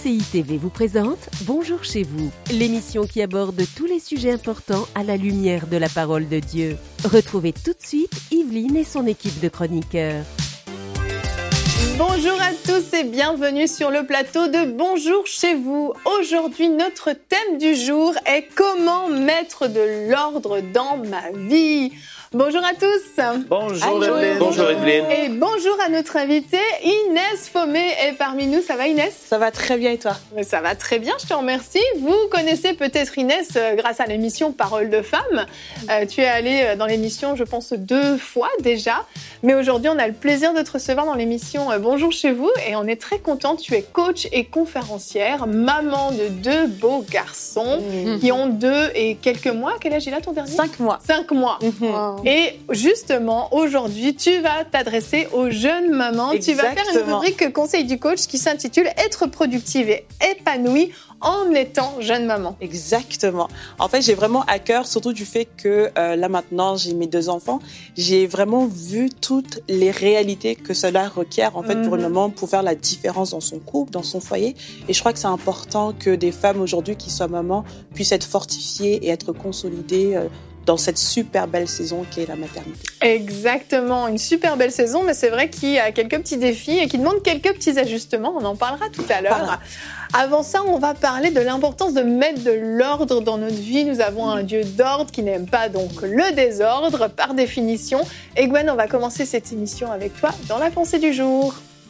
CCI TV vous présente Bonjour chez vous, l'émission qui aborde tous les sujets importants à la lumière de la parole de Dieu. Retrouvez tout de suite Yveline et son équipe de chroniqueurs. Bonjour à tous et bienvenue sur le plateau de Bonjour chez vous. Aujourd'hui, notre thème du jour est comment mettre de l'ordre dans ma vie. Bonjour à tous. Bonjour Evelyne. Bonjour Evelyne. Et bonjour à notre invitée Inès Fomé est parmi nous. Ça va Inès ? Ça va très bien et toi ? Ça va très bien, je te remercie. Vous connaissez peut-être Inès grâce à l'émission Parole de Femmes. Tu es allée dans l'émission, je pense, 2 fois déjà. Mais aujourd'hui, on a le plaisir de te recevoir dans l'émission Bonjour chez vous. Et on est très contente. Tu es coach et conférencière, maman de 2 beaux garçons qui ont 2 et quelques mois. Quel âge il a ton dernier ? 5 mois. 5 mois. Et justement, aujourd'hui, tu vas t'adresser aux jeunes mamans. Exactement. Tu vas faire une rubrique conseil du coach qui s'intitule « Être productive et épanouie en étant jeune maman ». Exactement. En fait, j'ai vraiment à cœur, surtout du fait que là maintenant, j'ai mes 2 enfants. J'ai vraiment vu toutes les réalités que cela requiert en fait pour une maman pour faire la différence dans son couple, dans son foyer. Et je crois que c'est important que des femmes aujourd'hui qui soient mamans puissent être fortifiées et être consolidées dans cette super belle saison qui est la maternité. Exactement, une super belle saison, mais c'est vrai qu'il y a quelques petits défis et qui demandent quelques petits ajustements. On en parlera tout à l'heure. Voilà. Avant ça, on va parler de l'importance de mettre de l'ordre dans notre vie. Nous avons un Dieu d'ordre qui n'aime pas donc le désordre par définition. Et Gwen, on va commencer cette émission avec toi dans la pensée du jour.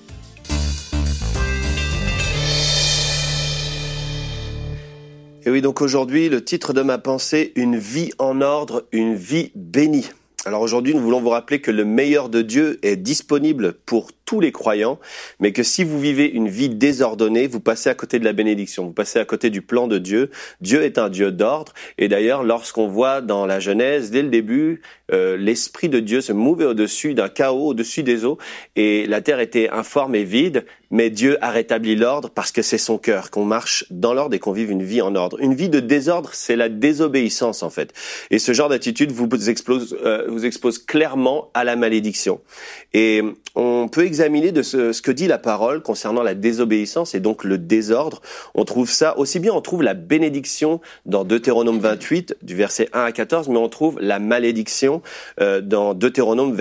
Et oui, donc aujourd'hui, le titre de ma pensée, une vie en ordre, une vie bénie. Alors aujourd'hui, nous voulons vous rappeler que le meilleur de Dieu est disponible pour tous les croyants, mais que si vous vivez une vie désordonnée, vous passez à côté de la bénédiction, vous passez à côté du plan de Dieu. Dieu est un Dieu d'ordre, et d'ailleurs, lorsqu'on voit dans la Genèse, dès le début, l'Esprit de Dieu se mouvait au-dessus d'un chaos, au-dessus des eaux, et la terre était informe et vide, mais Dieu a rétabli l'ordre parce que c'est son cœur, qu'on marche dans l'ordre et qu'on vive une vie en ordre. Une vie de désordre, c'est la désobéissance en fait. Et ce genre d'attitude vous expose clairement à la malédiction. Et on peut examiner de ce que dit la parole concernant la désobéissance et donc le désordre. On trouve ça, aussi bien on trouve la bénédiction dans Deutéronome 28, du verset 1 à 14, mais on trouve la malédiction dans Deutéronome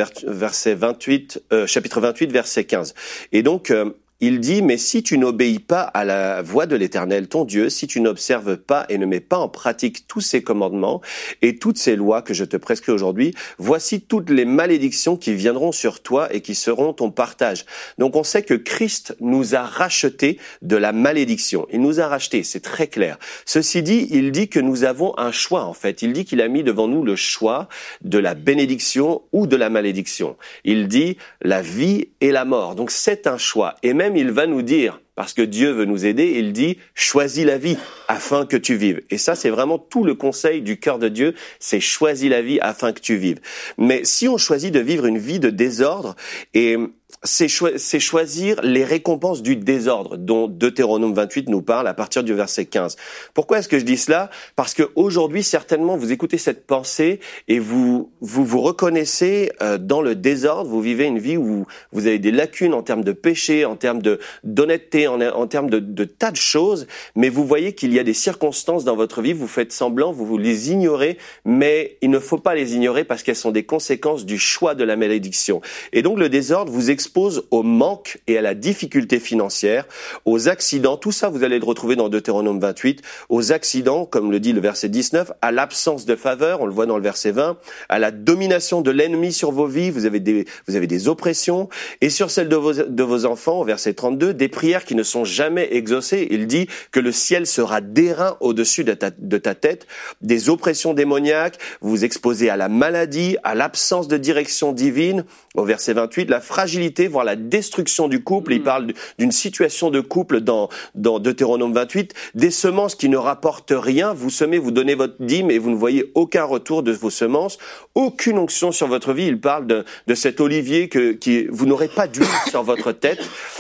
chapitre 28, verset 15. Et donc, il dit, mais si tu n'obéis pas à la voix de l'Éternel, ton Dieu, si tu n'observes pas et ne mets pas en pratique tous ses commandements et toutes ces lois que je te prescris aujourd'hui, voici toutes les malédictions qui viendront sur toi et qui seront ton partage. Donc on sait que Christ nous a rachetés de la malédiction. Il nous a rachetés, c'est très clair. Ceci dit, il dit que nous avons un choix en fait. Il dit qu'il a mis devant nous le choix de la bénédiction ou de la malédiction. Il dit la vie et la mort. Donc c'est un choix. Et même il va nous dire, parce que Dieu veut nous aider, il dit « choisis la vie afin que tu vives ». Et ça, c'est vraiment tout le conseil du cœur de Dieu, c'est « choisis la vie afin que tu vives ». Mais si on choisit de vivre une vie de désordre, et c'est choisir les récompenses du désordre dont Deutéronome 28 nous parle à partir du verset 15. Pourquoi est-ce que je dis cela ? Parce que aujourd'hui, certainement, vous écoutez cette pensée et vous reconnaissez dans le désordre, vous vivez une vie où vous avez des lacunes en termes de péché, en termes d'honnêteté, en termes de tas de choses, mais vous voyez qu'il y a des circonstances dans votre vie, vous faites semblant, vous les ignorez, mais il ne faut pas les ignorer parce qu'elles sont des conséquences du choix de la malédiction. Et donc le désordre vous expose au manque et à la difficulté financière, aux accidents, tout ça vous allez le retrouver dans Deutéronome 28, aux accidents, comme le dit le verset 19, à l'absence de faveur, on le voit dans le verset 20, à la domination de l'ennemi sur vos vies, vous avez des oppressions, et sur celle de vos enfants, au verset 32, des prières qui ne sont jamais exaucées, il dit que le ciel sera d'airain au-dessus de ta tête, des oppressions démoniaques, vous vous exposez à la maladie, à l'absence de direction divine, au verset 28, la fragilité, voire la destruction du couple. Il parle d'une situation de couple dans Deutéronome 28, des semences qui ne rapportent rien. Vous semez, vous donnez votre dîme et vous ne voyez aucun retour de vos semences, aucune onction sur votre vie. Il parle de cet olivier qui vous n'aurez pas d'huile sur votre tête.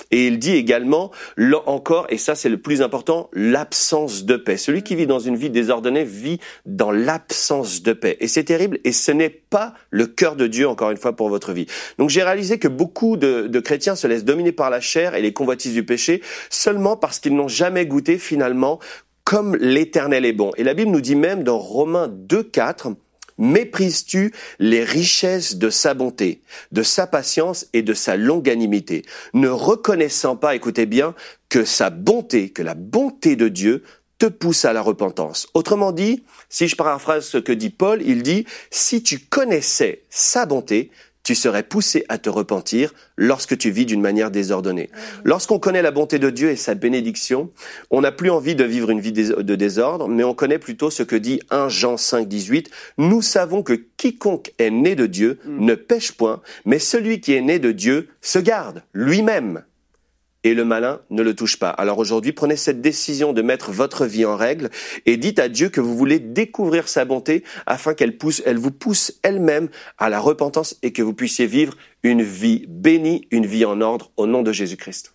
Et il dit également, encore, et ça c'est le plus important, l'absence de paix. Celui qui vit dans une vie désordonnée vit dans l'absence de paix. Et c'est terrible, et ce n'est pas le cœur de Dieu, encore une fois, pour votre vie. Donc j'ai réalisé que beaucoup de chrétiens se laissent dominer par la chair et les convoitises du péché seulement parce qu'ils n'ont jamais goûté finalement comme l'Éternel est bon. Et la Bible nous dit même dans Romains 2:4, méprises-tu les richesses de sa bonté, de sa patience et de sa longanimité, ne reconnaissant pas, écoutez bien, que sa bonté, que la bonté de Dieu te pousse à la repentance. Autrement dit, si je paraphrase ce que dit Paul, il dit, si tu connaissais sa bonté, tu serais poussé à te repentir lorsque tu vis d'une manière désordonnée. Lorsqu'on connaît la bonté de Dieu et sa bénédiction, on n'a plus envie de vivre une vie de désordre, mais on connaît plutôt ce que dit 1 Jean 5:18. Nous savons que quiconque est né de Dieu ne pêche point, mais celui qui est né de Dieu se garde lui-même. Et le malin ne le touche pas. Alors aujourd'hui, prenez cette décision de mettre votre vie en règle et dites à Dieu que vous voulez découvrir sa bonté afin qu'elle vous pousse elle-même à la repentance et que vous puissiez vivre une vie bénie, une vie en ordre au nom de Jésus-Christ.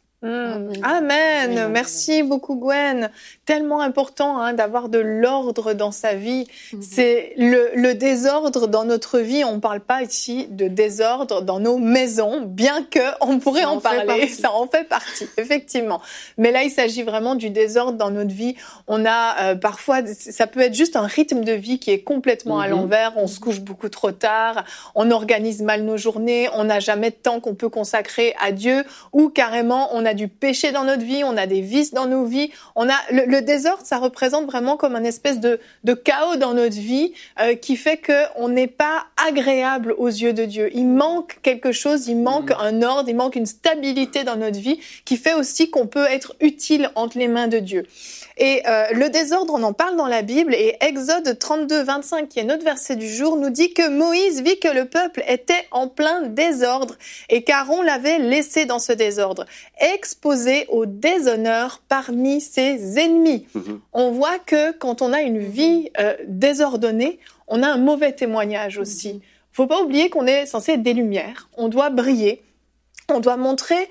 Amen. Merci beaucoup Gwen. Tellement important d'avoir de l'ordre dans sa vie. C'est le désordre dans notre vie. On ne parle pas ici de désordre dans nos maisons, bien que on pourrait en parler. Ça en fait partie, effectivement. Mais là, il s'agit vraiment du désordre dans notre vie. On a parfois, ça peut être juste un rythme de vie qui est complètement à l'envers. On se couche beaucoup trop tard. On organise mal nos journées. On n'a jamais de temps qu'on peut consacrer à Dieu, ou carrément on a du péché dans notre vie, on a des vices dans nos vies, on a le désordre, ça représente vraiment comme une espèce de chaos dans notre vie qui fait que on n'est pas agréable aux yeux de Dieu. Il manque quelque chose, il manque un ordre, il manque une stabilité dans notre vie qui fait aussi qu'on peut être utile entre les mains de Dieu. Et le désordre, on en parle dans la Bible, et Exode 32:25, qui est notre verset du jour, nous dit que Moïse vit que le peuple était en plein désordre et qu'Aaron l'avait laissé dans ce désordre, exposé au déshonneur parmi ses ennemis. On voit que quand on a une vie désordonnée, on a un mauvais témoignage aussi. Faut pas oublier qu'on est censé être des lumières, on doit briller. On doit montrer,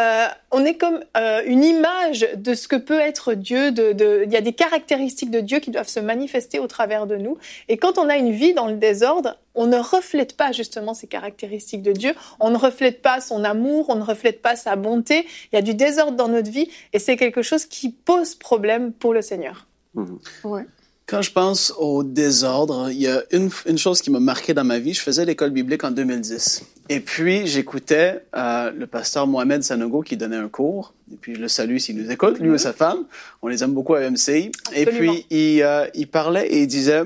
on est comme une image de ce que peut être Dieu. Il y a des caractéristiques de Dieu qui doivent se manifester au travers de nous. Et quand on a une vie dans le désordre, on ne reflète pas justement ces caractéristiques de Dieu. On ne reflète pas son amour, on ne reflète pas sa bonté. Il y a du désordre dans notre vie et c'est quelque chose qui pose problème pour le Seigneur. Ouais. Quand je pense au désordre, il y a une chose qui m'a marqué dans ma vie. Je faisais l'école biblique en 2010. Et puis, j'écoutais le pasteur Mohamed Sanogo qui donnait un cours. Et puis, je le salue s'il nous écoute, lui et sa femme. On les aime beaucoup à MCI. Et puis, il parlait et il disait...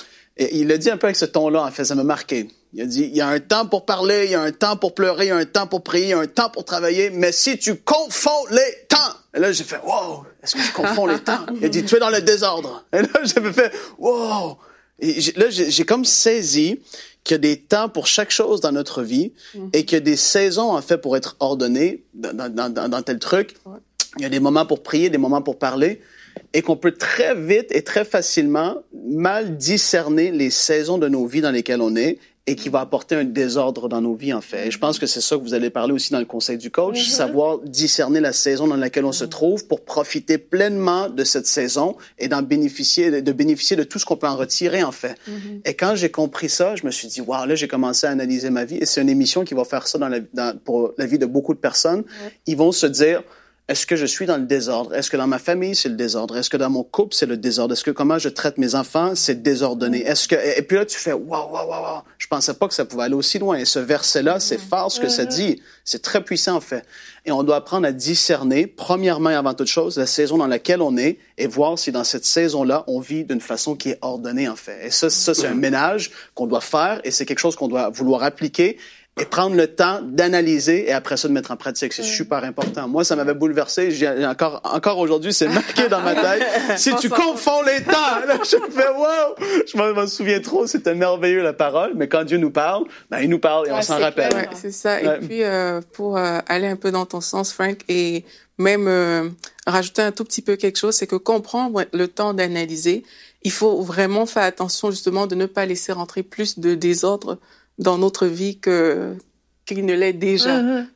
Et il l'a dit un peu avec ce ton-là, en fait, ça m'a marqué. Il a dit, il y a un temps pour parler, il y a un temps pour pleurer, il y a un temps pour prier, il y a un temps pour travailler, mais si tu confonds les temps... Et là, j'ai fait, wow, est-ce que je confonds les temps? Il a dit, tu es dans le désordre. Et là, j'avais fait, wow. Et là, j'ai comme saisi qu'il y a des temps pour chaque chose dans notre vie et qu'il y a des saisons, en fait, pour être ordonné dans tel truc. Il y a des moments pour prier, des moments pour parler. Et qu'on peut très vite et très facilement mal discerner les saisons de nos vies dans lesquelles on est et qui va apporter un désordre dans nos vies, en fait. Et je pense que c'est ça que vous allez parler aussi dans le conseil du coach, savoir discerner la saison dans laquelle on se trouve pour profiter pleinement de cette saison et de bénéficier de tout ce qu'on peut en retirer, en fait. Et quand j'ai compris ça, je me suis dit, wow, là, j'ai commencé à analyser ma vie et c'est une émission qui va faire ça pour la vie de beaucoup de personnes. Ils vont se dire, est-ce que je suis dans le désordre? Est-ce que dans ma famille, c'est le désordre? Est-ce que dans mon couple, c'est le désordre? Est-ce que comment je traite mes enfants, c'est désordonné? Et puis là, tu fais, wow. Je pensais pas que ça pouvait aller aussi loin. Et ce verset-là, c'est fort ce que ça dit. C'est très puissant, en fait. Et on doit apprendre à discerner, premièrement et avant toute chose, la saison dans laquelle on est et voir si dans cette saison-là, on vit d'une façon qui est ordonnée, en fait. Et ça c'est un ménage qu'on doit faire et c'est quelque chose qu'on doit vouloir appliquer et prendre le temps d'analyser et après ça de mettre en pratique. C'est super important. Moi, ça m'avait bouleversé. Encore aujourd'hui, c'est marqué dans ma tête. Si tu confonds les temps, là, je me fais wow! Je m'en souviens trop. C'était merveilleux, la parole. Mais quand Dieu nous parle, il nous parle et on s'en rappelle. Ouais, c'est ça. Et puis, pour aller un peu dans ton sens, Frank, et même rajouter un tout petit peu quelque chose, c'est que comprendre le temps d'analyser, il faut vraiment faire attention justement de ne pas laisser rentrer plus de désordre dans notre vie qu'il ne l'est déjà.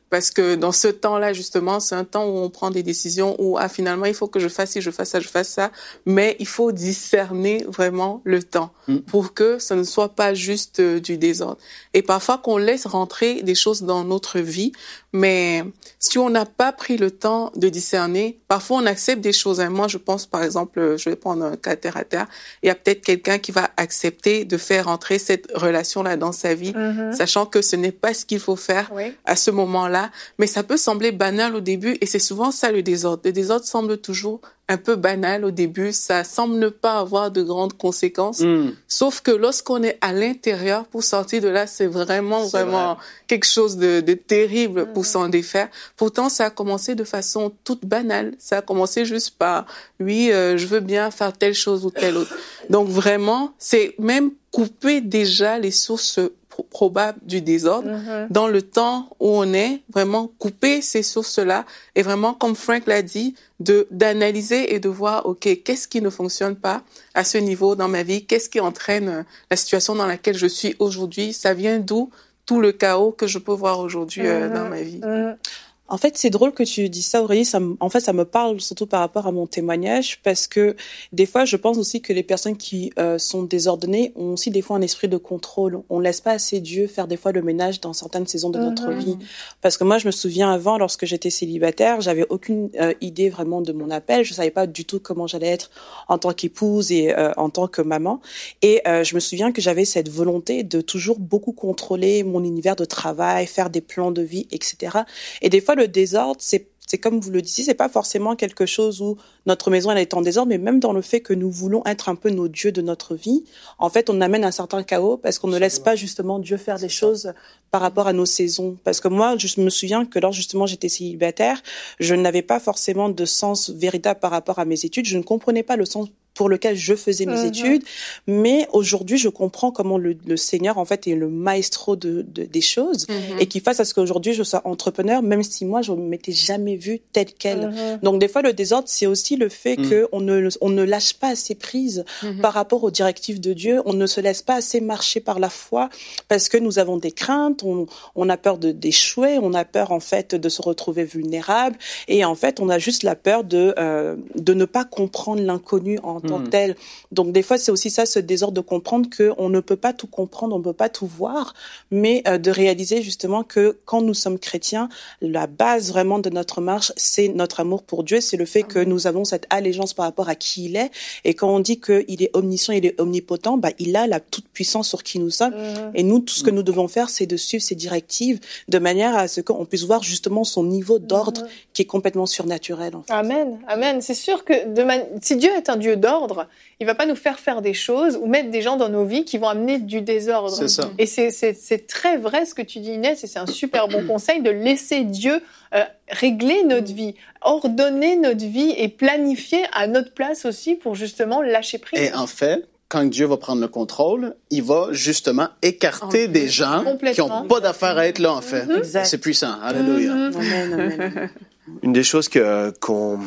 Parce que dans ce temps-là, justement, c'est un temps où on prend des décisions où, finalement, il faut que je fasse ci, je fasse ça. Mais il faut discerner vraiment le temps pour que ce ne soit pas juste du désordre. Et parfois qu'on laisse rentrer des choses dans notre vie, mais si on n'a pas pris le temps de discerner, parfois on accepte des choses. Moi, je pense, par exemple, je vais prendre un cas terre à terre, il y a peut-être quelqu'un qui va accepter de faire entrer cette relation-là dans sa vie, sachant que ce n'est pas ce qu'il faut faire à ce moment-là. Mais ça peut sembler banal au début et c'est souvent ça le désordre. Le désordre semble toujours un peu banal au début, ça semble ne pas avoir de grandes conséquences, sauf que lorsqu'on est à l'intérieur, pour sortir de là, c'est vraiment quelque chose de terrible pour s'en défaire. Pourtant, ça a commencé de façon toute banale. Ça a commencé juste par, je veux bien faire telle chose ou telle autre. Donc vraiment, c'est même couper déjà les sources probable du désordre dans le temps où on est, vraiment couper ces sources-là et vraiment, comme Frank l'a dit, d'analyser et de voir, OK, qu'est-ce qui ne fonctionne pas à ce niveau dans ma vie? Qu'est-ce qui entraîne la situation dans laquelle je suis aujourd'hui? Ça vient d'où tout le chaos que je peux voir aujourd'hui dans ma vie? En fait, c'est drôle que tu dis ça, Aurélie. Ça me parle surtout par rapport à mon témoignage, parce que des fois, je pense aussi que les personnes qui sont désordonnées ont aussi des fois un esprit de contrôle. On laisse pas assez Dieu faire des fois le ménage dans certaines saisons de notre vie. Parce que moi, je me souviens avant, lorsque j'étais célibataire, j'avais aucune idée vraiment de mon appel. Je savais pas du tout comment j'allais être en tant qu'épouse et en tant que maman. Et je me souviens que j'avais cette volonté de toujours beaucoup contrôler mon univers de travail, faire des plans de vie, etc. Et des fois, le désordre, c'est comme vous le disiez, c'est pas forcément quelque chose où notre maison elle est en désordre, mais même dans le fait que nous voulons être un peu nos dieux de notre vie, en fait, on amène un certain chaos parce qu'on ne laisse pas justement Dieu faire des choses par rapport à nos saisons. Parce que moi, je me souviens que lorsque justement j'étais célibataire, je n'avais pas forcément de sens véritable par rapport à mes études. Je ne comprenais pas le sens pour lequel je faisais mes études, mais aujourd'hui je comprends comment le Seigneur en fait est le maestro des choses et qu'il fasse à ce qu'aujourd'hui je sois entrepreneur, même si moi je ne m'étais jamais vue telle quelle. Donc des fois le désordre c'est aussi le fait que on ne lâche pas assez prise par rapport aux directives de Dieu, on ne se laisse pas assez marcher par la foi parce que nous avons des craintes, on a peur d'échouer, on a peur en fait de se retrouver vulnérable et en fait on a juste la peur de ne pas comprendre l'inconnu en tant que tel. Donc des fois c'est aussi ça, ce désordre de comprendre que on ne peut pas tout comprendre, on ne peut pas tout voir, mais de réaliser justement que quand nous sommes chrétiens, la base vraiment de notre marche, c'est notre amour pour Dieu, c'est le fait que nous avons cette allégeance par rapport à qui il est, et quand on dit qu'il est omniscient, il est omnipotent, il a la toute puissance sur qui nous sommes, et nous, tout ce que nous devons faire, c'est de suivre ses directives de manière à ce qu'on puisse voir justement son niveau d'ordre qui est complètement surnaturel. En fait. Amen, amen. C'est sûr que si Dieu est un Dieu d'ordre, il va pas nous faire des choses ou mettre des gens dans nos vies qui vont amener du désordre. C'est ça. Et c'est très vrai ce que tu dis, Inès, et c'est un super bon conseil de laisser Dieu régler notre vie, ordonner notre vie et planifier à notre place aussi pour justement lâcher prise. Et en fait, quand Dieu va prendre le contrôle, il va justement écarter des gens qui n'ont pas d'affaire à être là, en fait. C'est puissant. Alléluia. Amen, amen. Une des choses qu'on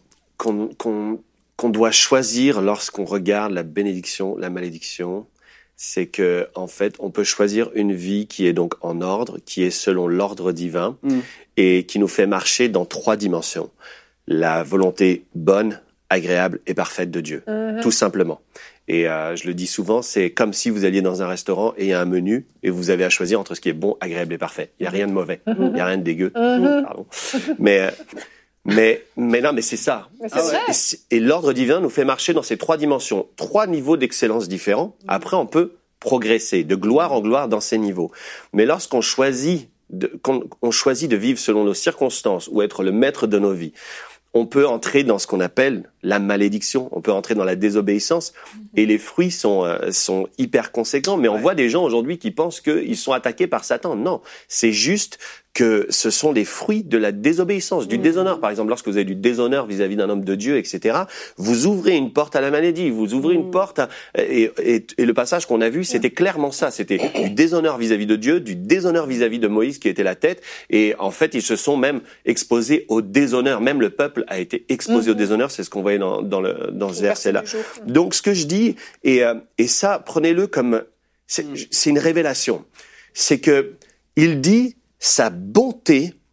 doit choisir lorsqu'on regarde la bénédiction, la malédiction, c'est que en fait, on peut choisir une vie qui est donc en ordre, qui est selon l'ordre divin et qui nous fait marcher dans 3 dimensions. La volonté bonne, agréable et parfaite de Dieu, tout simplement. Et je le dis souvent, c'est comme si vous alliez dans un restaurant et il y a un menu et vous avez à choisir entre ce qui est bon, agréable et parfait. Il n'y a rien de mauvais, il n'y a rien de dégueu. Pardon. Mais non, mais c'est ça. Et l'ordre divin nous fait marcher dans ces 3 dimensions, 3 niveaux d'excellence différents. Après, on peut progresser de gloire en gloire dans ces niveaux. Mais lorsqu'on choisit de vivre selon nos circonstances ou être le maître de nos vies, on peut entrer dans ce qu'on appelle la malédiction, on peut entrer dans la désobéissance, et les fruits sont hyper conséquents. Mais on voit des gens aujourd'hui qui pensent qu'ils sont attaqués par Satan. Non, c'est juste que ce sont des fruits de la désobéissance, du déshonneur. Par exemple, lorsque vous avez du déshonneur vis-à-vis d'un homme de Dieu, etc., vous ouvrez une porte à la maladie, vous ouvrez une porte et le passage qu'on a vu, c'était clairement ça. C'était du déshonneur vis-à-vis de Dieu, du déshonneur vis-à-vis de Moïse qui était la tête. Et en fait, ils se sont même exposés au déshonneur. Même le peuple a été exposé au déshonneur. C'est ce qu'on voyait dans ce verset-là. Donc, ce que je dis, et ça, prenez-le comme, c'est une révélation. C'est que il dit, sa bonté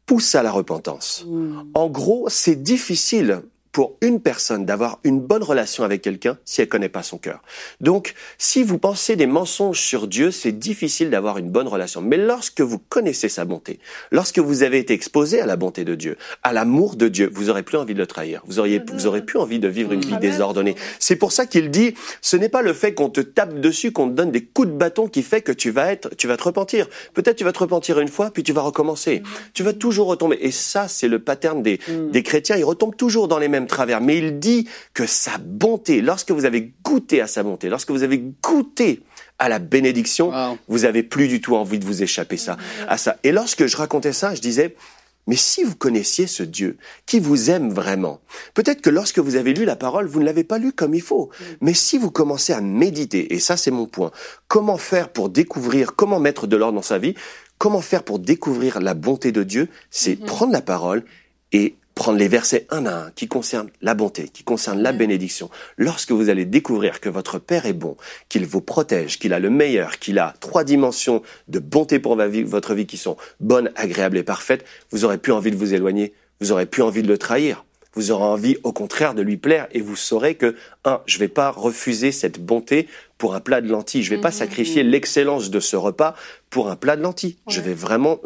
pousse à la repentance. En gros, c'est difficile pour une personne d'avoir une bonne relation avec quelqu'un si elle connaît pas son cœur. Donc, si vous pensez des mensonges sur Dieu, c'est difficile d'avoir une bonne relation. Mais lorsque vous connaissez sa bonté, lorsque vous avez été exposé à la bonté de Dieu, à l'amour de Dieu, vous aurez plus envie de le trahir. Vous aurez plus envie de vivre une vie désordonnée. C'est pour ça qu'il dit, ce n'est pas le fait qu'on te tape dessus, qu'on te donne des coups de bâton qui fait que tu vas te repentir. Peut-être tu vas te repentir une fois, puis tu vas recommencer. Tu vas toujours retomber. Et ça, c'est le pattern des chrétiens. Ils retombent toujours dans les mêmes travers. Mais il dit que sa bonté, lorsque vous avez goûté à sa bonté, lorsque vous avez goûté à la bénédiction, vous avez plus du tout envie de vous échapper à ça. Et lorsque je racontais ça, je disais, mais si vous connaissiez ce Dieu qui vous aime vraiment, peut-être que lorsque vous avez lu la parole, vous ne l'avez pas lu comme il faut. Mais si vous commencez à méditer, et ça c'est mon point, comment faire pour découvrir, comment mettre de l'ordre dans sa vie, comment faire pour découvrir la bonté de Dieu, c'est prendre la parole et prendre les versets un à un qui concernent la bonté, qui concernent la bénédiction. Lorsque vous allez découvrir que votre Père est bon, qu'il vous protège, qu'il a le meilleur, qu'il a 3 dimensions de bonté pour votre vie qui sont bonnes, agréables et parfaites, vous aurez plus envie de vous éloigner, vous aurez plus envie de le trahir. Vous aurez envie, au contraire, de lui plaire et vous saurez que, je vais pas refuser cette bonté pour un plat de lentilles. Je vais pas sacrifier l'excellence de ce repas pour un plat de lentilles. Je vais vraiment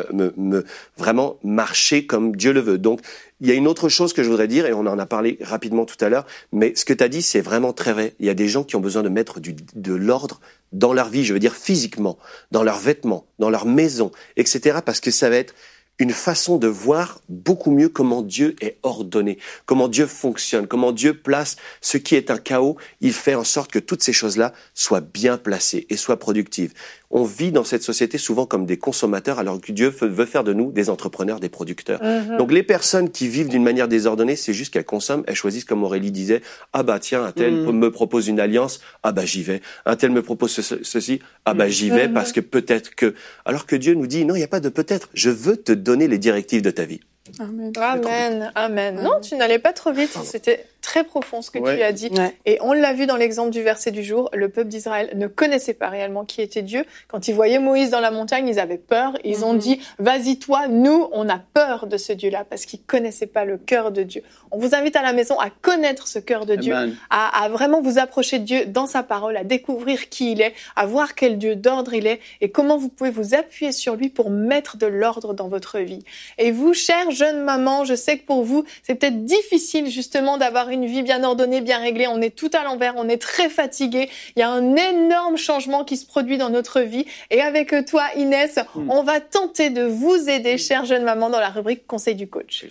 vraiment marcher comme Dieu le veut. Donc, il y a une autre chose que je voudrais dire, et on en a parlé rapidement tout à l'heure, mais ce que tu as dit, c'est vraiment très vrai. Il y a des gens qui ont besoin de mettre de l'ordre dans leur vie, je veux dire physiquement, dans leurs vêtements, dans leur maison, etc., parce que ça va être une façon de voir beaucoup mieux comment Dieu est ordonné, comment Dieu fonctionne, comment Dieu place ce qui est un chaos. Il fait en sorte que toutes ces choses-là soient bien placées et soient productives. On vit dans cette société souvent comme des consommateurs alors que Dieu veut faire de nous des entrepreneurs, des producteurs. Donc les personnes qui vivent d'une manière désordonnée, c'est juste qu'elles consomment, elles choisissent comme Aurélie disait, ah bah tiens, un tel me propose une alliance, ah bah j'y vais. Un tel me propose ceci, ah bah j'y vais parce que peut-être que... Alors que Dieu nous dit, non, il n'y a pas de peut-être, je veux te donner les directives de ta vie. Amen. Amen. Amen. Non, tu n'allais pas trop vite. C'était très profond ce que tu as dit. Ouais. Et on l'a vu dans l'exemple du verset du jour. Le peuple d'Israël ne connaissait pas réellement qui était Dieu. Quand ils voyaient Moïse dans la montagne, ils avaient peur. Ils ont dit, vas-y toi, nous, on a peur de ce Dieu-là parce qu'ils connaissaient pas le cœur de Dieu. On vous invite à la maison à connaître ce cœur de Dieu, à vraiment vous approcher de Dieu dans sa parole, à découvrir qui il est, à voir quel Dieu d'ordre il est et comment vous pouvez vous appuyer sur lui pour mettre de l'ordre dans votre vie. Et vous, chère jeune maman, je sais que pour vous, c'est peut-être difficile justement d'avoir une vie bien ordonnée, bien réglée. On est tout à l'envers, on est très fatigué. Il y a un énorme changement qui se produit dans notre vie. Et avec toi, Inès, on va tenter de vous aider, chère jeune maman, dans la rubrique Conseil du coach.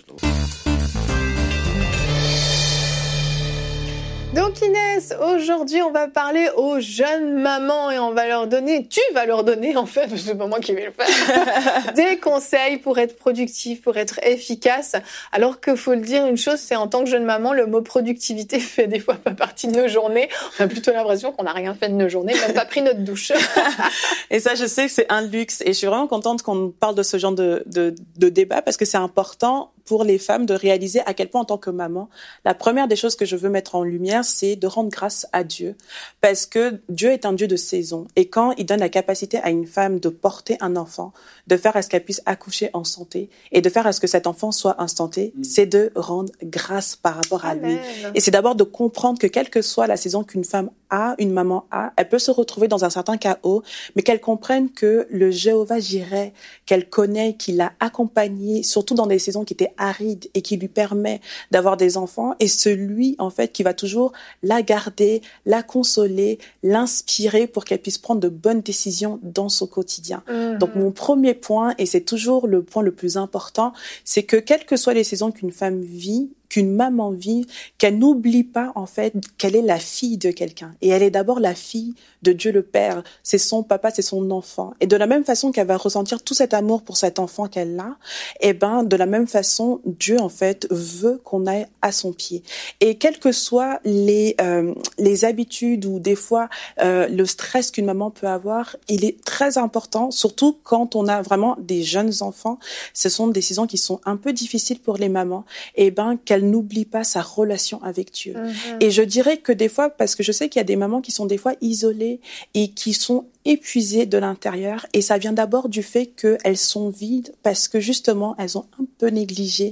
Donc Inès, aujourd'hui on va parler aux jeunes mamans et on va leur donner, tu vas leur donner en fait, parce que c'est pas moi qui vais le faire, des conseils pour être productif, pour être efficace. Alors que faut le dire une chose, c'est en tant que jeune maman, le mot productivité fait des fois pas partie de nos journées. On a plutôt l'impression qu'on n'a rien fait de nos journées, même pas pris notre douche. Et ça, je sais que c'est un luxe et je suis vraiment contente qu'on parle de ce genre de débat parce que c'est important pour les femmes de réaliser à quel point en tant que maman, la première des choses que je veux mettre en lumière, c'est de rendre grâce à Dieu. Parce que Dieu est un Dieu de saison. Et quand il donne la capacité à une femme de porter un enfant, de faire à ce qu'elle puisse accoucher en santé et de faire à ce que cet enfant soit instanté, c'est de rendre grâce par rapport à lui. Et c'est d'abord de comprendre que quelle que soit la saison qu'une femme a, une maman a, elle peut se retrouver dans un certain chaos, mais qu'elle comprenne que le Jéhovah Jireh, qu'elle connaît, qui l'a accompagnée, surtout dans des saisons qui étaient arides et qui lui permet d'avoir des enfants, et celui, en fait, qui va toujours la garder, la consoler, l'inspirer pour qu'elle puisse prendre de bonnes décisions dans son quotidien. Donc, mon premier point, et c'est toujours le point le plus important, c'est que quelles que soient les saisons qu'une femme vit, qu'une maman vive, qu'elle n'oublie pas, en fait, qu'elle est la fille de quelqu'un. Et elle est d'abord la fille de Dieu le Père. C'est son papa, c'est son enfant. Et de la même façon qu'elle va ressentir tout cet amour pour cet enfant qu'elle a, eh ben, de la même façon, Dieu, en fait, veut qu'on aille à son pied. Et quelles que soient les habitudes ou des fois, le stress qu'une maman peut avoir, il est très important, surtout quand on a vraiment des jeunes enfants. Ce sont des saisons qui sont un peu difficiles pour les mamans. Eh ben, qu'elle n'oublie pas sa relation avec Dieu. Et je dirais que des fois, parce que je sais qu'il y a des mamans qui sont des fois isolées et qui sont épuisées de l'intérieur et ça vient d'abord du fait qu'elles sont vides parce que justement elles ont un peu négligé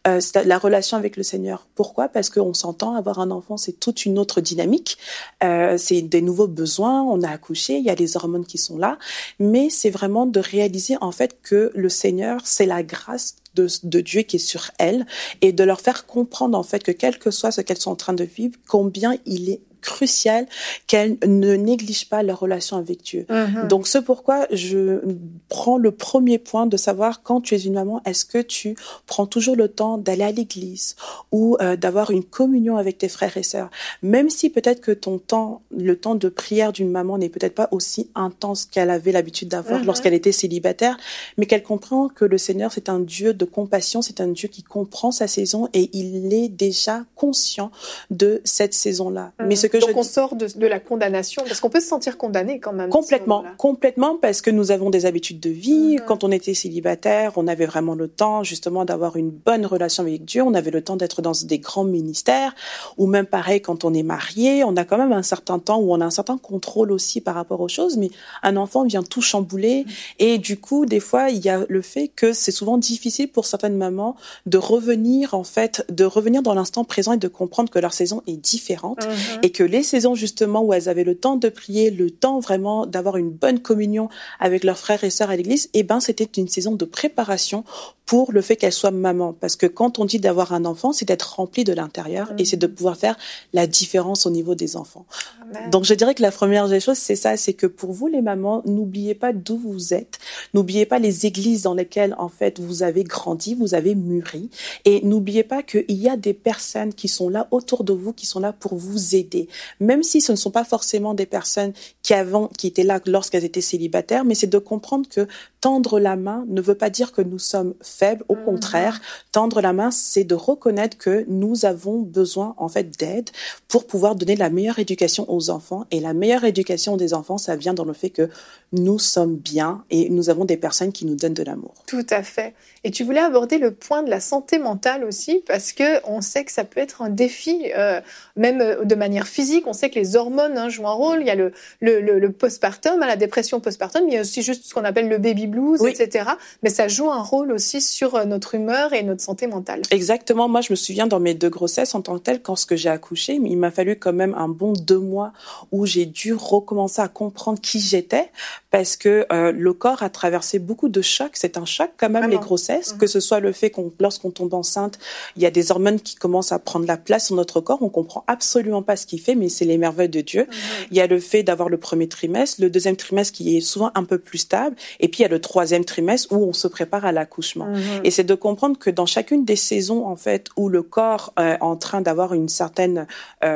la relation avec le Seigneur. Pourquoi? Parce qu'on s'entend, avoir un enfant c'est toute une autre dynamique, c'est des nouveaux besoins, on a accouché, il y a les hormones qui sont là, mais c'est vraiment de réaliser en fait que le Seigneur c'est la grâce de Dieu qui est sur elles et de leur faire comprendre en fait que quel que soit ce qu'elles sont en train de vivre, combien il est crucial qu'elles ne négligent pas leur relation avec Dieu. Donc c'est pourquoi je prends le premier point de savoir quand tu es une maman, est-ce que tu prends toujours le temps d'aller à l'église ou d'avoir une communion avec tes frères et sœurs, même si peut-être que le temps de prière d'une maman n'est peut-être pas aussi intense qu'elle avait l'habitude d'avoir lorsqu'elle était célibataire, mais qu'elle comprend que le Seigneur c'est un Dieu de compassion, c'est un Dieu qui comprend sa saison et il est déjà conscient de cette saison-là. Mais ce que donc on sort de la condamnation, parce qu'on peut se sentir condamné quand même. Complètement, parce que nous avons des habitudes de vie. Quand on était célibataire, on avait vraiment le temps justement d'avoir une bonne relation avec Dieu, on avait le temps d'être dans des grands ministères, ou même pareil quand on est marié, on a quand même un certain temps où on a un certain contrôle aussi par rapport aux choses, mais un enfant vient tout chambouler, et du coup, des fois, il y a le fait que c'est souvent difficile pour certaines mamans de revenir dans l'instant présent et de comprendre que leur saison est différente, et que les saisons justement où elles avaient le temps de prier, le temps vraiment d'avoir une bonne communion avec leurs frères et sœurs à l'église, c'était une saison de préparation pour le fait qu'elle soit maman. Parce que quand on dit d'avoir un enfant, c'est d'être rempli de l'intérieur et c'est de pouvoir faire la différence au niveau des enfants. Amen. Donc je dirais que la première des choses, c'est ça, c'est que pour vous les mamans, n'oubliez pas d'où vous êtes, n'oubliez pas les églises dans lesquelles en fait vous avez grandi, vous avez mûri, et n'oubliez pas qu'il y a des personnes qui sont là autour de vous, qui sont là pour vous aider. Même si ce ne sont pas forcément des personnes qui étaient là lorsqu'elles étaient célibataires, mais c'est de comprendre que tendre la main ne veut pas dire que nous sommes faibles. Au contraire, tendre la main, c'est de reconnaître que nous avons besoin en fait d'aide pour pouvoir donner la meilleure éducation aux enfants. Et la meilleure éducation des enfants, ça vient dans le fait que nous sommes bien et nous avons des personnes qui nous donnent de l'amour. Tout à fait. Et tu voulais aborder le point de la santé mentale aussi, parce que on sait que ça peut être un défi, même de manière physique. On sait que les hormones jouent un rôle. Il y a le postpartum, la dépression postpartum. Il y a aussi juste ce qu'on appelle le baby blues, etc. Mais ça joue un rôle aussi sur notre humeur et notre santé mentale. Exactement. Moi, je me souviens dans mes 2 grossesses en tant que telles, quand j'ai accouché, il m'a fallu quand même un bon 2 mois où j'ai dû recommencer à comprendre qui j'étais, parce que le corps a traversé beaucoup de chocs. C'est un choc quand même, les grossesses, que ce soit le fait lorsqu'on tombe enceinte, il y a des hormones qui commencent à prendre la place dans notre corps. On comprend absolument pas ce qu'il fait, mais c'est les merveilles de Dieu. Il y a le fait d'avoir le premier trimestre, le deuxième trimestre qui est souvent un peu plus stable, et puis il y a le troisième trimestre où on se prépare à l'accouchement. Et c'est de comprendre que dans chacune des saisons, en fait, où le corps est en train d'avoir une certaine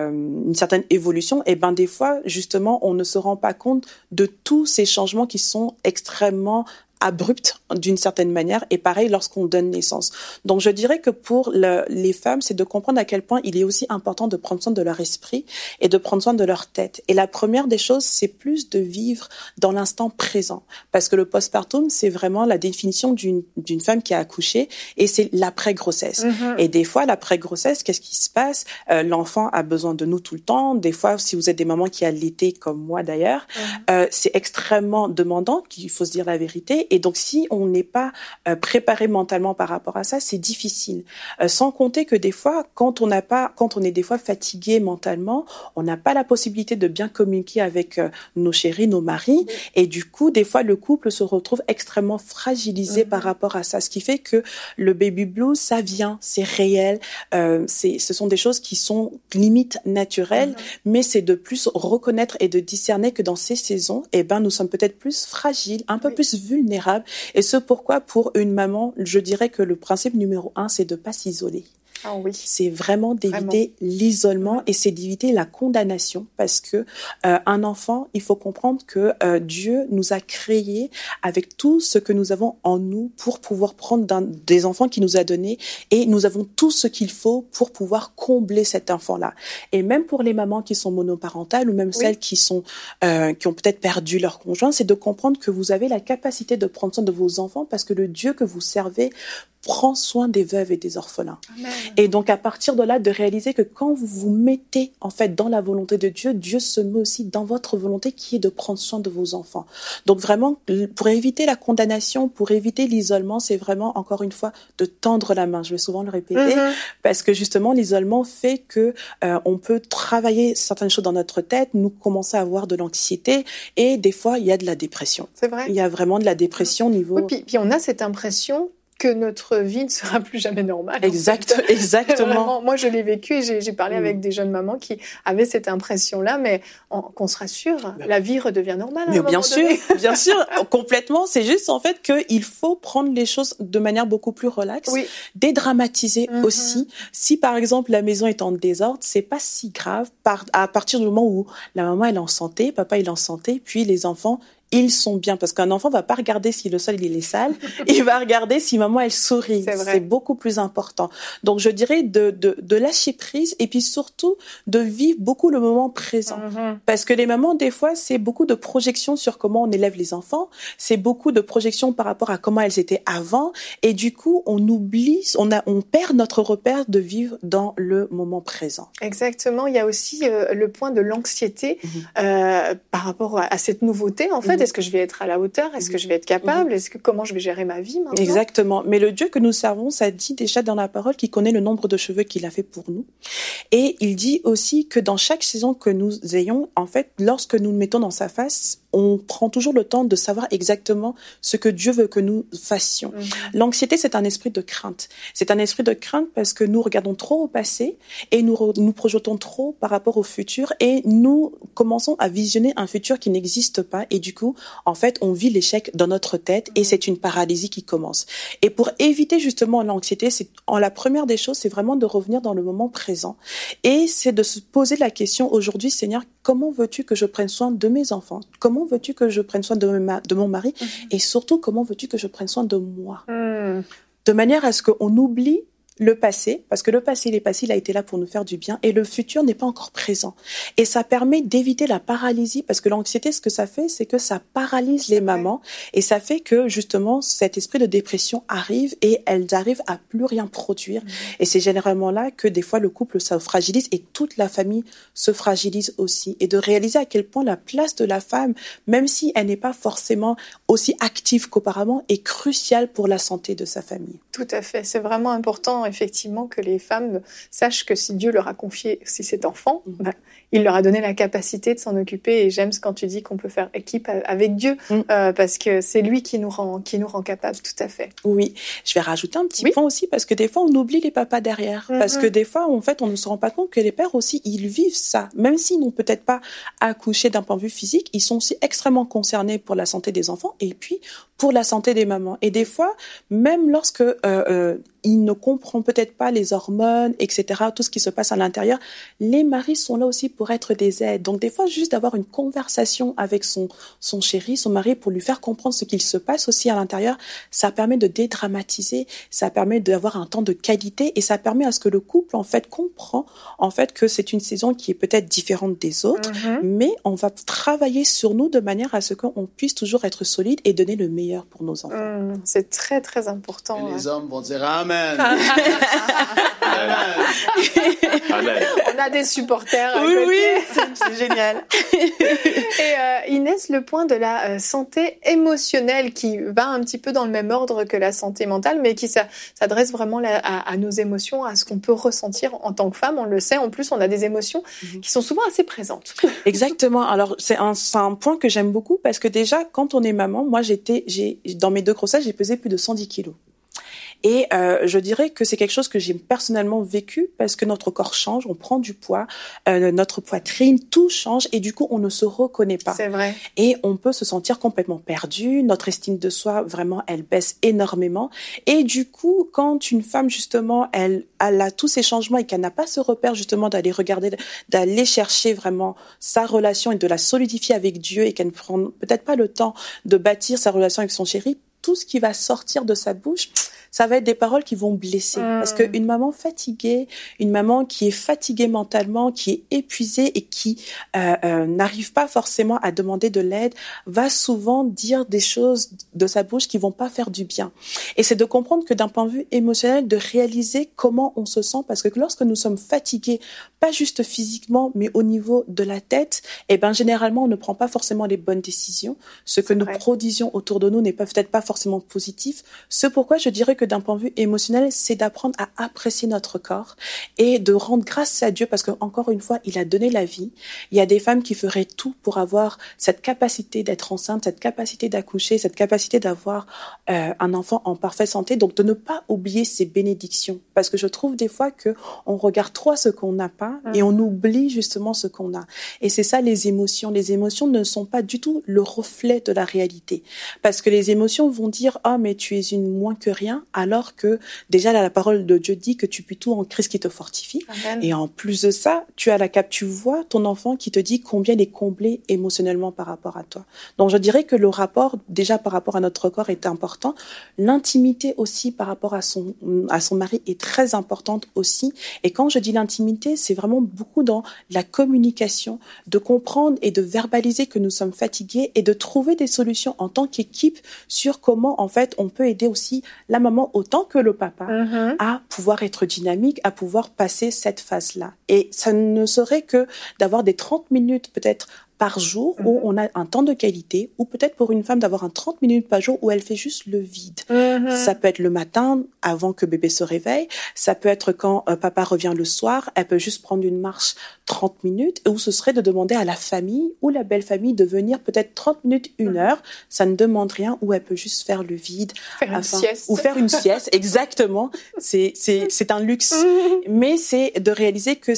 évolution, et des fois, justement, on ne se rend pas compte de tous ces changements qui sont extrêmement abrupte d'une certaine manière, et pareil lorsqu'on donne naissance. Donc je dirais que pour les femmes, c'est de comprendre à quel point il est aussi important de prendre soin de leur esprit et de prendre soin de leur tête. Et la première des choses, c'est plus de vivre dans l'instant présent, parce que le postpartum, c'est vraiment la définition d'une femme qui a accouché, et c'est l'après-grossesse. Et des fois, l'après-grossesse, qu'est-ce qui se passe? L'enfant a besoin de nous tout le temps. Des fois, si vous êtes des mamans qui allaitaient, comme moi d'ailleurs, c'est extrêmement demandant, qu'il faut se dire la vérité. Et donc, si on n'est pas préparé mentalement par rapport à ça, c'est difficile. Sans compter que des fois, quand on est des fois fatigué mentalement, on n'a pas la possibilité de bien communiquer avec nos chéris, nos maris. Et du coup, des fois, le couple se retrouve extrêmement fragilisé par rapport à ça. Ce qui fait que le baby blues, ça vient, c'est réel. Ce sont des choses qui sont limite naturelles, mais c'est de plus reconnaître et de discerner que dans ces saisons, nous sommes peut-être plus fragiles, un peu plus vulnérables. Et ce pourquoi, pour une maman, je dirais que le principe numéro 1, c'est de pas s'isoler. Ah oui. C'est vraiment d'éviter l'isolement et c'est d'éviter la condamnation, parce que un enfant, il faut comprendre que Dieu nous a créés avec tout ce que nous avons en nous pour pouvoir prendre des enfants qu'il nous a donnés, et nous avons tout ce qu'il faut pour pouvoir combler cet enfant-là. Et même pour les mamans qui sont monoparentales ou même celles qui ont peut-être perdu leur conjoint, c'est de comprendre que vous avez la capacité de prendre soin de vos enfants, parce que le Dieu que vous servez prend soin des veuves et des orphelins. Amen. Et donc, à partir de là, de réaliser que quand vous vous mettez, en fait, dans la volonté de Dieu, Dieu se met aussi dans votre volonté qui est de prendre soin de vos enfants. Donc, vraiment, pour éviter la condamnation, pour éviter l'isolement, c'est vraiment, encore une fois, de tendre la main. Je vais souvent le répéter, parce que justement, l'isolement fait que on peut travailler certaines choses dans notre tête, nous commencer à avoir de l'anxiété, et des fois, il y a de la dépression. C'est vrai. Il y a vraiment de la dépression au niveau... Oui, puis on a cette impression que notre vie ne sera plus jamais normale. Exactement. Vraiment, moi, je l'ai vécu et j'ai parlé avec des jeunes mamans qui avaient cette impression-là, mais qu'on se rassure, la vie redevient normale. Mais bien sûr, complètement. C'est juste en fait qu'il faut prendre les choses de manière beaucoup plus relaxe, dédramatiser aussi. Si par exemple la maison est en désordre, c'est pas si grave. À partir du moment où la maman elle est en santé, papa il est en santé, puis les enfants ils sont bien, parce qu'un enfant va pas regarder si le sol il est sale, il va regarder si maman elle sourit. C'est beaucoup plus important. Donc je dirais de lâcher prise et puis surtout de vivre beaucoup le moment présent. Parce que les mamans des fois c'est beaucoup de projections sur comment on élève les enfants, c'est beaucoup de projections par rapport à comment elles étaient avant, et du coup on oublie, on perd notre repère de vivre dans le moment présent. Exactement. Il y a aussi le point de l'anxiété par rapport à cette nouveauté en fait. Est-ce que je vais être à la hauteur? Est-ce que je vais être capable? Comment je vais gérer ma vie maintenant? Exactement. Mais le Dieu que nous servons, ça dit déjà dans la parole qu'il connaît le nombre de cheveux qu'il a fait pour nous. Et il dit aussi que dans chaque saison que nous ayons, en fait, lorsque nous nous mettons dans sa face, on prend toujours le temps de savoir exactement ce que Dieu veut que nous fassions. L'anxiété, c'est un esprit de crainte. C'est un esprit de crainte parce que nous regardons trop au passé et nous projetons trop par rapport au futur et nous commençons à visionner un futur qui n'existe pas et du coup, en fait, on vit l'échec dans notre tête et c'est une paralysie qui commence. Et pour éviter justement l'anxiété, la première des choses, c'est vraiment de revenir dans le moment présent et c'est de se poser la question aujourd'hui, Seigneur, comment veux-tu que je prenne soin de mes enfants? Comment veux-tu que je prenne soin de mon mari? Et surtout, comment veux-tu que je prenne soin de moi? De manière à ce qu'on oublie le passé, parce que le passé, il a été là pour nous faire du bien, et le futur n'est pas encore présent. Et ça permet d'éviter la paralysie, parce que l'anxiété, ce que ça fait, c'est que ça paralyse les mamans, et ça fait que, justement, cet esprit de dépression arrive, et elles arrivent à plus rien produire. Et c'est généralement là que, des fois, le couple se fragilise, et toute la famille se fragilise aussi. Et de réaliser à quel point la place de la femme, même si elle n'est pas forcément aussi active qu'auparavant, est cruciale pour la santé de sa famille. Tout à fait. C'est vraiment important, effectivement, que les femmes sachent que si Dieu leur a confié cet enfant, il leur a donné la capacité de s'en occuper. Et j'aime quand tu dis qu'on peut faire équipe avec Dieu, parce que c'est lui qui nous rend capables, tout à fait. Oui, je vais rajouter un petit point aussi, parce que des fois, on oublie les papas derrière. Parce que des fois, en fait, on ne se rend pas compte que les pères aussi, ils vivent ça. Même s'ils n'ont peut-être pas accouché d'un point de vue physique, ils sont aussi extrêmement concernés pour la santé des enfants et puis pour la santé des mamans. Et des fois, même lorsque ils ne comprennent peut-être pas les hormones, etc., tout ce qui se passe à l'intérieur, les maris sont là aussi pour être des aides. Donc des fois, juste d'avoir une conversation avec son chéri, son mari, pour lui faire comprendre ce qu'il se passe aussi à l'intérieur, ça permet de dédramatiser, ça permet d'avoir un temps de qualité et ça permet à ce que le couple, en fait, comprend, en fait, que c'est une saison qui est peut-être différente des autres, mais on va travailler sur nous de manière à ce qu'on puisse toujours être solide et donner le meilleur pour nos enfants. C'est très, très important. Et les hommes vont dire Amen. Amen. On a des supporters à côté. Oui, c'est génial. Et Inès, le point de la santé émotionnelle qui va un petit peu dans le même ordre que la santé mentale, mais qui s'adresse vraiment à nos émotions, à ce qu'on peut ressentir en tant que femme. On le sait, en plus, on a des émotions qui sont souvent assez présentes. Exactement. Alors, c'est un point que j'aime beaucoup parce que déjà, quand on est maman, moi, dans mes 2 grossesses, j'ai pesé plus de 110 kilos. Et je dirais que c'est quelque chose que j'ai personnellement vécu parce que notre corps change, on prend du poids, notre poitrine, tout change et du coup on ne se reconnaît pas. C'est vrai. Et on peut se sentir complètement perdu, notre estime de soi vraiment elle baisse énormément et du coup quand une femme justement elle a tous ces changements et qu'elle n'a pas ce repère justement d'aller regarder, d'aller chercher vraiment sa relation et de la solidifier avec Dieu et qu'elle ne prend peut-être pas le temps de bâtir sa relation avec son chéri, tout ce qui va sortir de sa bouche, ça va être des paroles qui vont blesser. Parce qu'une maman fatiguée, une maman qui est fatiguée mentalement, qui est épuisée et qui n'arrive pas forcément à demander de l'aide, va souvent dire des choses de sa bouche qui vont pas faire du bien. Et c'est de comprendre que d'un point de vue émotionnel, de réaliser comment on se sent, parce que lorsque nous sommes fatigués, pas juste physiquement, mais au niveau de la tête, eh ben généralement on ne prend pas forcément les bonnes décisions. Ce que nous produisions autour de nous n'est peut-être pas forcément positif. Ce pourquoi je dirais que d'un point de vue émotionnel, c'est d'apprendre à apprécier notre corps et de rendre grâce à Dieu, parce que encore une fois, il a donné la vie. Il y a des femmes qui feraient tout pour avoir cette capacité d'être enceinte, cette capacité d'accoucher, cette capacité d'avoir un enfant en parfaite santé. Donc de ne pas oublier ces bénédictions, parce que je trouve des fois que on regarde trop ce qu'on n'a pas et on oublie justement ce qu'on a. Et c'est ça les émotions. Les émotions ne sont pas du tout le reflet de la réalité, parce que les émotions vont dire « Ah, mais tu es une moins que rien », alors que déjà là, la parole de Dieu dit que tu puis tout en Christ qui te fortifie. Amen. Et en plus de ça, tu vois ton enfant qui te dit combien il est comblé émotionnellement par rapport à toi. Donc je dirais que le rapport déjà par rapport à notre corps est important. L'intimité aussi par rapport à son mari est très importante aussi. Et quand je dis l'intimité, c'est vraiment beaucoup dans la communication, de comprendre et de verbaliser que nous sommes fatigués et de trouver des solutions en tant qu'équipe sur comment en fait on peut aider aussi la maman autant que le papa à pouvoir être dynamique, à pouvoir passer cette phase-là. Et ça ne serait que d'avoir des 30 minutes peut-être par jour où on a un temps de qualité, ou peut-être pour une femme d'avoir un 30 minutes par jour où elle fait juste le vide. Ça peut être le matin avant que bébé se réveille, ça peut être quand papa revient le soir, elle peut juste prendre une marche 30 minutes, ou ce serait de demander à la famille ou la belle famille de venir peut-être 30 minutes, 1 heure, ça ne demande rien, où elle peut juste faire le vide. Une sieste. Ou faire une sieste, exactement. C'est un luxe. Mais c'est de réaliser que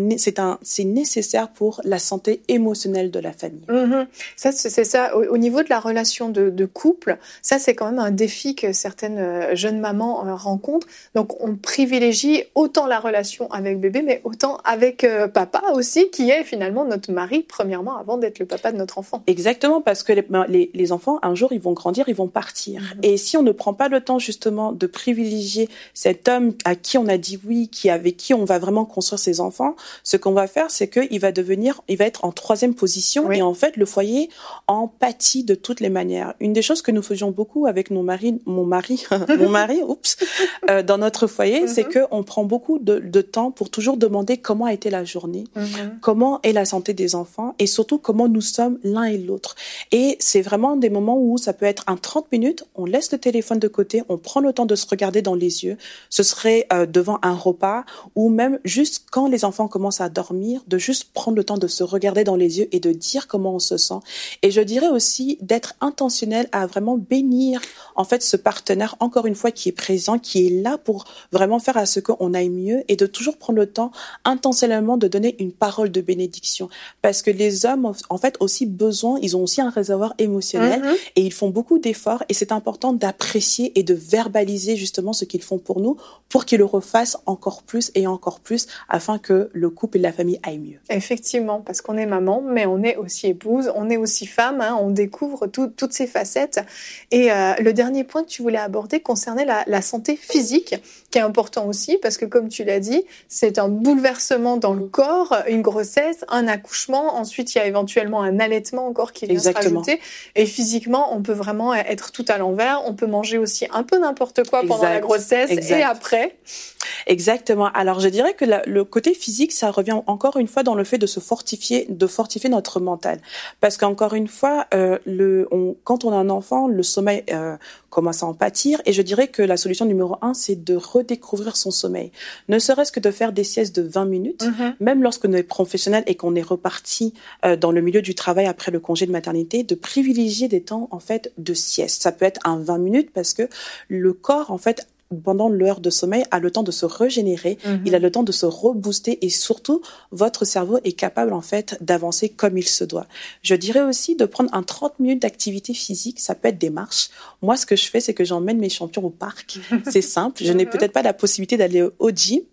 c'est nécessaire pour la santé émotionnelle de la famille. Ça, c'est ça. Au niveau de la relation de couple, ça, c'est quand même un défi que certaines jeunes mamans rencontrent. Donc, on privilégie autant la relation avec bébé, mais autant avec papa aussi, qui est finalement notre mari, premièrement, avant d'être le papa de notre enfant. Exactement, parce que les enfants, un jour, ils vont grandir, ils vont partir. Et si on ne prend pas le temps, justement, de privilégier cet homme à qui on a dit oui, avec qui on va vraiment construire ses enfants, ce qu'on va faire, c'est qu'il va être en 3e position. Et en fait, le foyer en pâtit de toutes les manières. Une des choses que nous faisions beaucoup avec mon mari, dans notre foyer, c'est que on prend beaucoup de temps pour toujours demander comment a été la journée, comment est la santé des enfants, et surtout comment nous sommes l'un et l'autre. Et c'est vraiment des moments où ça peut être un 30 minutes, on laisse le téléphone de côté, on prend le temps de se regarder dans les yeux. Ce serait devant un repas, ou même juste quand les enfants commencent à dormir, de juste prendre le temps de se regarder dans les yeux et de dire comment on se sent. Et je dirais aussi d'être intentionnel à vraiment bénir en fait ce partenaire, encore une fois, qui est présent, qui est là pour vraiment faire à ce qu'on aille mieux, et de toujours prendre le temps intentionnellement de donner une parole de bénédiction. Parce que les hommes, en fait, ils ont aussi un réservoir émotionnel, et ils font beaucoup d'efforts, et c'est important d'apprécier et de verbaliser justement ce qu'ils font pour nous, pour qu'ils le refassent encore plus et encore plus, afin que le couple et la famille aillent mieux. Effectivement, parce qu'on est maman, mais on est aussi épouse, on est aussi femme, on découvre toutes ces facettes. Et le dernier point que tu voulais aborder concernait la santé physique, qui est important aussi, parce que comme tu l'as dit, c'est un bouleversement dans le corps, une grossesse, un accouchement, ensuite il y a éventuellement un allaitement encore qui vient se rajouter. Et physiquement, on peut vraiment être tout à l'envers, on peut manger aussi un peu n'importe quoi pendant la grossesse et après. Exactement. Alors je dirais que le côté physique, ça revient encore une fois dans le fait de fortifier notre mental. Parce qu'encore une fois, quand on a un enfant, le sommeil commence à en pâtir. Et je dirais que la solution numéro 1, c'est de redécouvrir son sommeil. Ne serait-ce que de faire des siestes de 20 minutes, même lorsqu'on est professionnel et qu'on est reparti dans le milieu du travail après le congé de maternité, de privilégier des temps en fait de sieste. Ça peut être un 20 minutes parce que le corps en fait pendant l'heure de sommeil a le temps de se régénérer, il a le temps de se rebooster, et surtout votre cerveau est capable en fait d'avancer comme il se doit. Je dirais aussi de prendre un 30 minutes d'activité physique, ça peut être des marches. Moi ce que je fais, c'est que j'emmène mes champions au parc. C'est simple, je n'ai peut-être pas la possibilité d'aller au gym,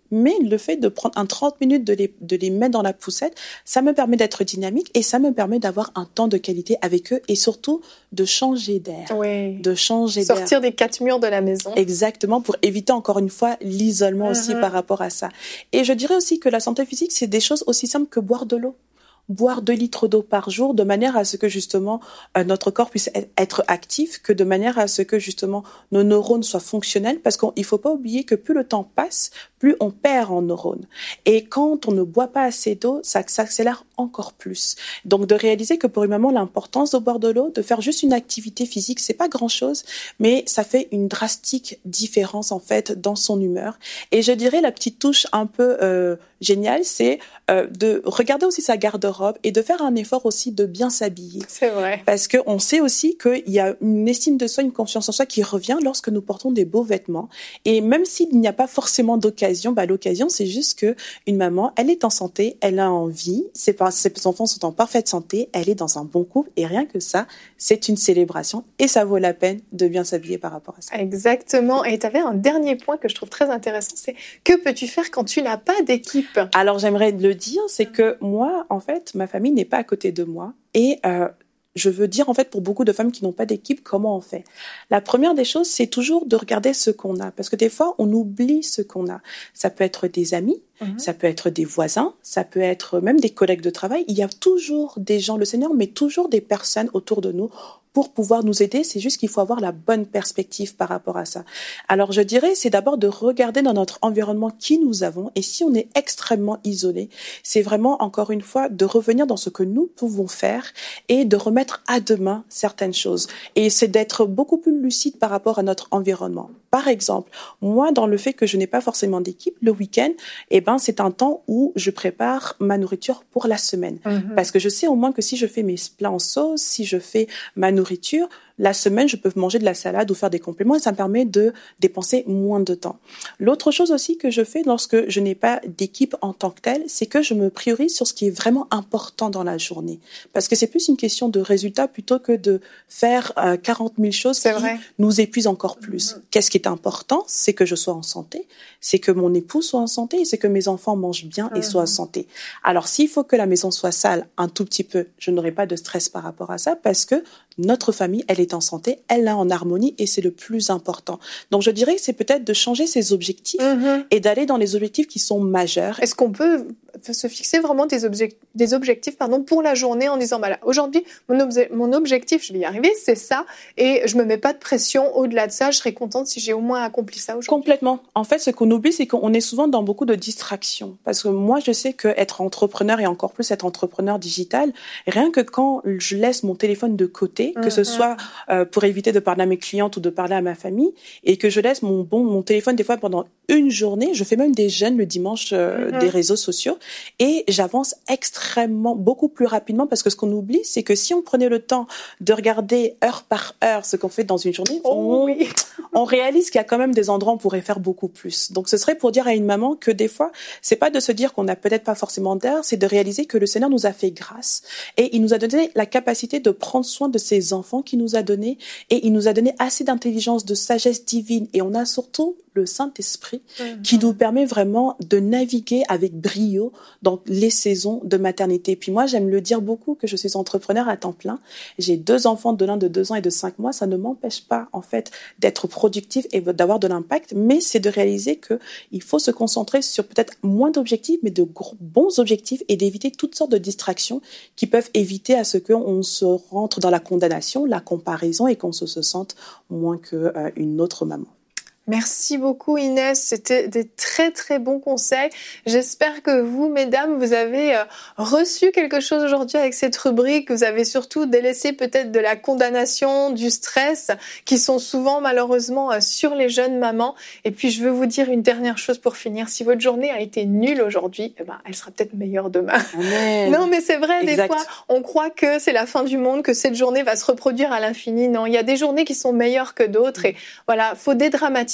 mais le fait de prendre 30 minutes de les mettre dans la poussette, ça me permet d'être dynamique et ça me permet d'avoir un temps de qualité avec eux et surtout de changer d'air. Oui. De changer d'air. Sortir des 4 murs de la maison. Exactement, pour éviter encore une fois l'isolement aussi par rapport à ça. Et je dirais aussi que la santé physique, c'est des choses aussi simples que boire de l'eau. Boire 2 litres d'eau par jour de manière à ce que justement notre corps puisse être actif, que de manière à ce que justement nos neurones soient fonctionnels, parce qu'il faut pas oublier que plus le temps passe, plus on perd en neurones. Et quand on ne boit pas assez d'eau, ça s'accélère encore plus. Donc de réaliser que pour une maman, l'importance de boire de l'eau, de faire juste une activité physique, c'est pas grand-chose, mais ça fait une drastique différence en fait dans son humeur. Et je dirais la petite touche un peu géniale, c'est de regarder aussi sa garde-robe et de faire un effort aussi de bien s'habiller. C'est vrai. Parce qu'on sait aussi qu'il y a une estime de soi, une confiance en soi qui revient lorsque nous portons des beaux vêtements. Et même s'il n'y a pas forcément d'occasion, l'occasion, c'est juste que une maman, elle est en santé, elle a envie, ses enfants sont en parfaite santé, elle est dans un bon couple et rien que ça, c'est une célébration et ça vaut la peine de bien s'habiller par rapport à ça. Exactement. Et tu avais un dernier point que je trouve très intéressant, c'est que peux-tu faire quand tu n'as pas d'équipe? Alors j'aimerais le dire, c'est que moi, en fait, ma famille n'est pas à côté de moi et je veux dire, en fait, pour beaucoup de femmes qui n'ont pas d'équipe, comment on fait? La première des choses, c'est toujours de regarder ce qu'on a. Parce que des fois, on oublie ce qu'on a. Ça peut être des amis, ça peut être des voisins, ça peut être même des collègues de travail. Il y a toujours des gens, le Seigneur met toujours des personnes autour de nous pour pouvoir nous aider. C'est juste qu'il faut avoir la bonne perspective par rapport à ça. Alors, je dirais, c'est d'abord de regarder dans notre environnement qui nous avons. Et si on est extrêmement isolé, c'est vraiment, encore une fois, de revenir dans ce que nous pouvons faire et de remettre à demain certaines choses. Et c'est d'être beaucoup plus lucide par rapport à notre environnement. Par exemple, moi, dans le fait que je n'ai pas forcément d'équipe, le week-end, c'est un temps où je prépare ma nourriture pour la semaine. Parce que je sais au moins que si je fais mes plats en sauce, si je fais ma nourriture, la semaine, je peux manger de la salade ou faire des compléments et ça me permet de dépenser moins de temps. L'autre chose aussi que je fais lorsque je n'ai pas d'équipe en tant que telle, c'est que je me priorise sur ce qui est vraiment important dans la journée. Parce que c'est plus une question de résultat plutôt que de faire 40 000 choses qui nous épuisent encore plus. Qu'est-ce qui est important? C'est que je sois en santé, c'est que mon époux soit en santé et c'est que mes enfants mangent bien et soient en santé. Alors, s'il faut que la maison soit sale un tout petit peu, je n'aurai pas de stress par rapport à ça parce que notre famille, elle est en santé, elle est en harmonie et c'est le plus important. Donc, je dirais que c'est peut-être de changer ses objectifs et d'aller dans les objectifs qui sont majeurs. Est-ce qu'on peut se fixer vraiment des objectifs pour la journée en disant, aujourd'hui, mon objectif, je vais y arriver, c'est ça et je me mets pas de pression au-delà de ça, je serai contente si j'ai au moins accompli ça aujourd'hui. Complètement. En fait, ce qu'on oublie, c'est qu'on est souvent dans beaucoup de distractions. Parce que moi, je sais qu'être entrepreneur et encore plus être entrepreneur digital, rien que quand je laisse mon téléphone de côté, que ce soit pour éviter de parler à mes clientes ou de parler à ma famille, et que je laisse mon téléphone des fois pendant une journée, je fais même des jeûnes le dimanche des réseaux sociaux, et j'avance beaucoup plus rapidement parce que ce qu'on oublie, c'est que si on prenait le temps de regarder heure par heure ce qu'on fait dans une journée, on réalise qu'il y a quand même des endroits où on pourrait faire beaucoup plus. Donc, ce serait pour dire à une maman que des fois, c'est pas de se dire qu'on n'a peut-être pas forcément d'heures, c'est de réaliser que le Seigneur nous a fait grâce et il nous a donné la capacité de prendre soin de ses enfants qu'il nous a donnés et il nous a donné assez d'intelligence, de sagesse divine et on a surtout le Saint-Esprit qui nous permet vraiment de naviguer avec brio dans les saisons de maternité. Puis moi, j'aime le dire beaucoup que je suis entrepreneur à temps plein. J'ai 2 enfants, de l'un de 2 ans et de 5 mois. Ça ne m'empêche pas, en fait, d'être productif et d'avoir de l'impact, mais c'est de réaliser que il faut se concentrer sur peut-être moins d'objectifs, mais de bons objectifs et d'éviter toutes sortes de distractions qui peuvent éviter à ce qu'on se rentre dans la condamnation, la comparaison et qu'on se sente moins qu'une autre maman. Merci beaucoup Inès, c'était des très très bons conseils. J'espère que vous, mesdames, vous avez reçu quelque chose aujourd'hui avec cette rubrique. Vous avez surtout délaissé peut-être de la condamnation, du stress, qui sont souvent malheureusement sur les jeunes mamans. Et puis je veux vous dire une dernière chose pour finir. Si votre journée a été nulle aujourd'hui, elle sera peut-être meilleure demain. Amen. Non mais c'est vrai, exact. Des fois on croit que c'est la fin du monde, que cette journée va se reproduire à l'infini. Non, il y a des journées qui sont meilleures que d'autres. Et voilà, faut dédramatiser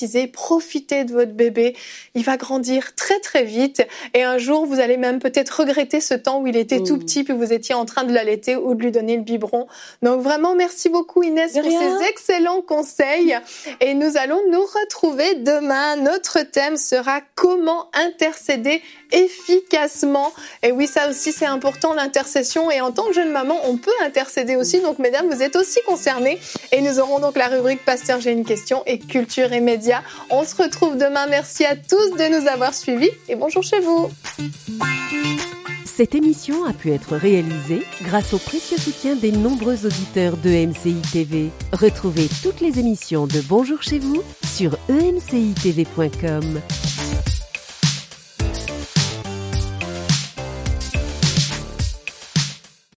baptiser, profitez de votre bébé. Il va grandir très très vite et un jour, vous allez même peut-être regretter ce temps où il était tout petit puis vous étiez en train de l'allaiter ou de lui donner le biberon. Donc vraiment, merci beaucoup Inès pour ces excellents conseils et nous allons nous retrouver demain. Notre thème sera comment intercéder efficacement. Et oui, ça aussi c'est important, l'intercession, et en tant que jeune maman, on peut intercéder aussi. Donc mesdames, vous êtes aussi concernées et nous aurons donc la rubrique Pasteur, j'ai une question et culture et médias. On se retrouve demain. Merci à tous de nous avoir suivis et bonjour chez vous. Cette émission a pu être réalisée grâce au précieux soutien des nombreux auditeurs de MCI TV. Retrouvez toutes les émissions de Bonjour chez vous sur emcitv.com.